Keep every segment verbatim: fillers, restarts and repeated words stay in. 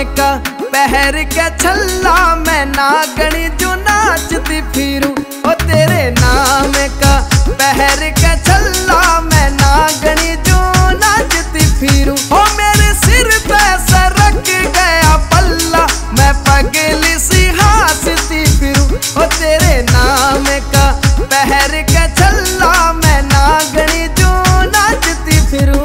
का पहर के छल्ला मैं नागणी जो नाचती फिरूं। ओ तेरे नाम का पहर के छल्ला मैं नागणी जो नाचती फिरूं। ओ मेरे सिर पे सरक गया पल्ला मैं पगली सी हंसती फिरूं। ओ तेरे नाम का पहर के छल्ला मैं नागणी जो नाचती फिरूं।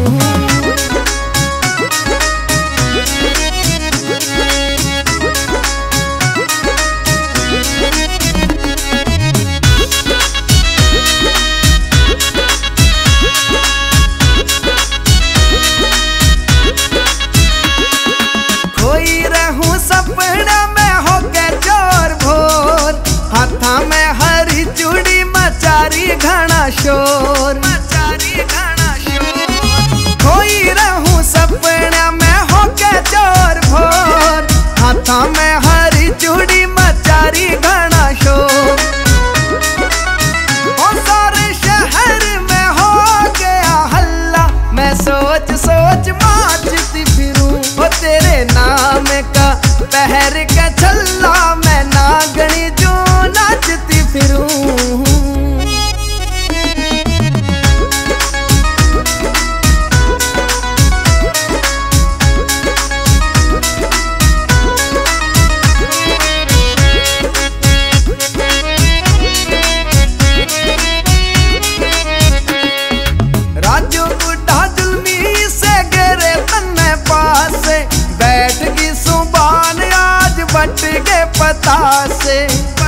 सपना में हो के चोर भोर हाथा में हरी चूड़ी मचारी घना शोर मचारी घना शोर। खोई रहूं सपना में हो के चोर भोर हाथा में हरी चूड़ी मचारी घना शोर। ओ सारे शहर में हो गया हल्ला मैं सोच सोच नाचती फिरूं। ओ तेरे नाम का पहर के छल्ला मैं नागणी जो नाचती फिरूं। राजू बुढ़ा जुल्मी से गिरे तन्ने पास बैठ गई सुबान आज बट के पता से।